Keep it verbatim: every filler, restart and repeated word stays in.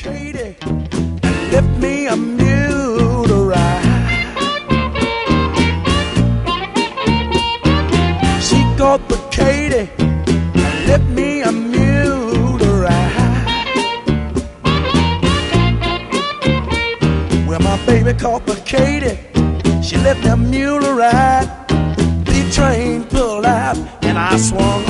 Katie and left me a mule to ride. She caught the Katie and left me a mule to ride. Well, my baby caught the Katie, she left me a mule to ride. The train pulled out and I swung